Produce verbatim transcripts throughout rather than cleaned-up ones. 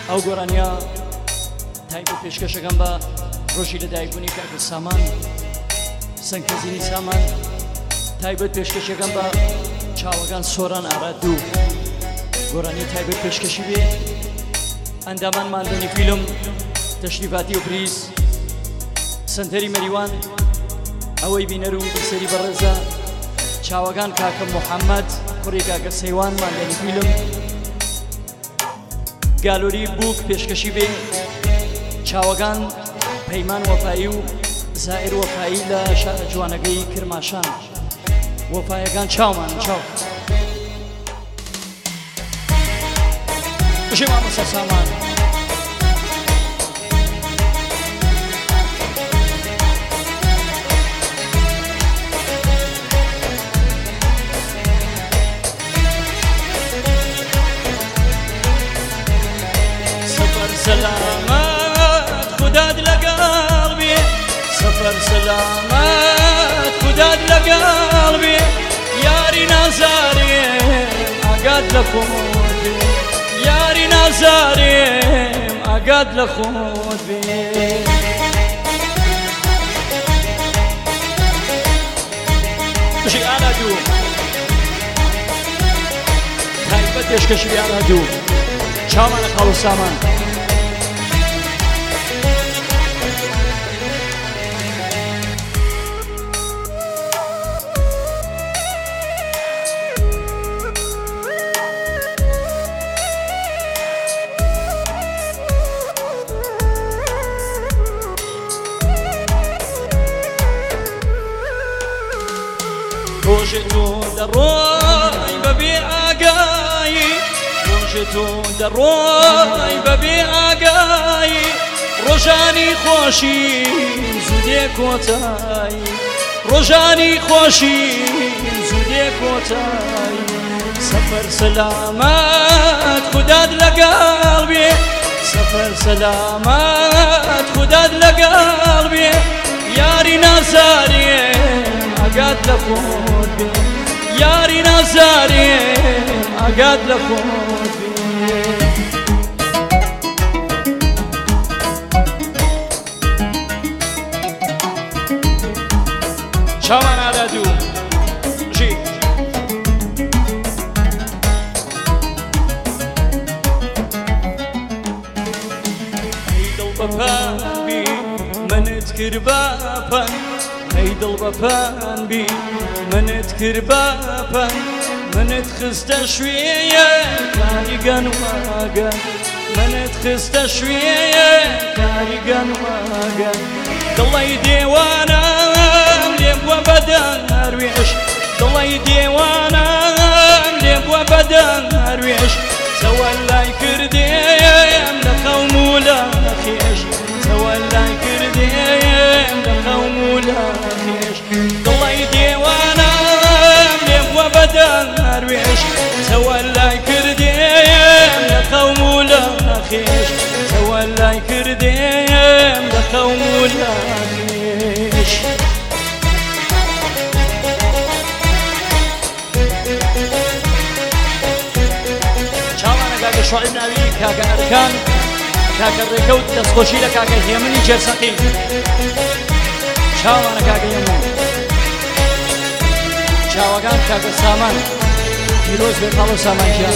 ئەو گۆرانیا تایبەت پێشکەشەکەم بە ڕۆژی لەدایکبوونی کاکە سامان سەنگکەزینی سامان تایبەت پێشکەشەکەم بە چاوەکان سۆران ئارادوو گۆرانی تایبەت پێشکەشی بێ ئەندامان ماندنی فیلم تەشریفاتی و پریس سنتەری مەریوان ئەوەی بینەر و بیسەری بەڕێزە چاوەکان کاکە محەممەد کوڕی کاکە سەیوان ماندنی فیلم گالۆری بووک پێشکەشی بێ چاوەکان پەیمان وەفایی و زائر وەفایی لە شارە جوانەکەی کرماشان وەفایەکان چاومان چاو بژێ مامۆستا سامان سلامات خداد لقلبي سفر سلامات خداد لقلبي ياري نازاري أقاد لخوضي ياري نازاري أقاد لخوضي بشي على دو هاي بديش كشبي على دو شامان خالو سامان روشتو دروي ببي آقاي روشتو دروي ببي آقاي روشاني خوشي زودي كوتاي روشاني خوشي زودي كوتاي سفر سلامات خداد لقلبي سفر سلامات خداد لقلبي ياري نازاري أقاد لخود بي ياري نازاري أقاد لخود بي شامان على دو جي هيدل بابان بي من تكر بابان هيدل بابان بي من تكر بابان من تخست شوية كاريغان واغان من تخست شوية كاريغان واغان ضلي ديوانا ليب وبدن هرويش ضلي ديوانا ليب وبدن هرويش سوى اللاي كرديم لقوم ولا خيش سوى اللاي كرديم لقوم ولا خيش ضلي ديوانا ليب وبدن هرويش سوى اللاي كرديم لقوم ولا خيش سوى اللاي كرديم لقوم ولا خيش كاكا شعيب ناوي كاكا أركان كاكا الريكوت دسخوشي لكاكا هيمني جرسقي شاوانا كاكا يمون شاوغان كاكا سامان فيروز بيقالو سامان جان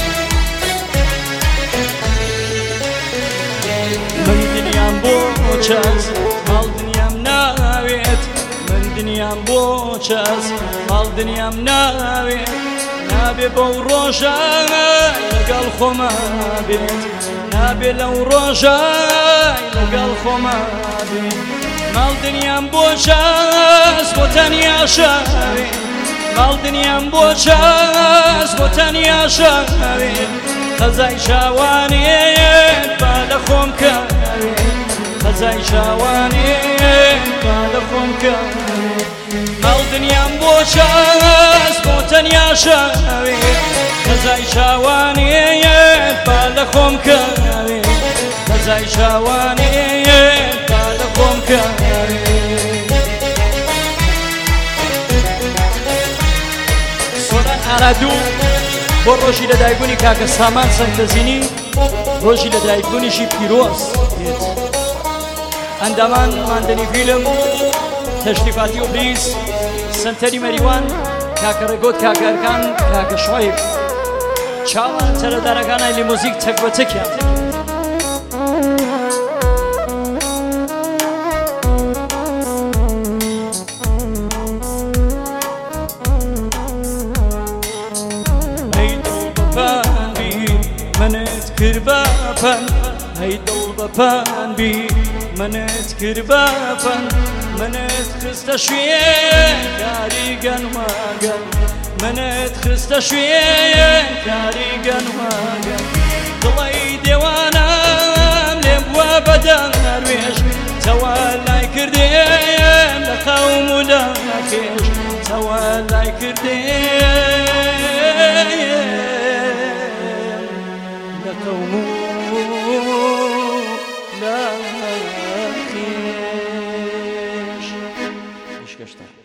من دنيام بوچاز مال دنيام ناويت من دنيام بوچاز مال دنيام ناويت نابي بو روشاي لقال خما بيت نابي لو روشاي لقال خما بيت مال دنيام بوشاس بوتانيا شاوي مال دنيام بوشاس بوتانيا شاوي خزاي شاواني بالا خوم كاوي خزاي شاواني بالا خوم كاوي مال دنيام بوشاس بوتانيا شاوي خزاي شاواني بالا خوم كاوي خزاي شاواني بالا خوم كاوي سوران أرادو بۆ ڕۆژی لەدایکبوونی کاکە سامان سەنگتەزینی ڕۆژی لە دایکبوونیشی پیرۆز دێت ئەندامان ماندنی فیلم تەشریفاتی و بریز سنتەری مەریوان کاکە ڕێگۆت کاکە ئەرکان کاکە شۆیب چاوە سەرەدارەکانای لیمۆزیک تەک بە تەکیان منت کربابن هی دل بپن بی منت کربابن منت خسته شویه کاریگن واگن منت خسته شویه کاریگن واگن دڵی دێوانم لێم بووە بەدەروێش تەوەلای کردێم لە قەوم و لە کێش تەوەلای کردێم قوم لا خيش.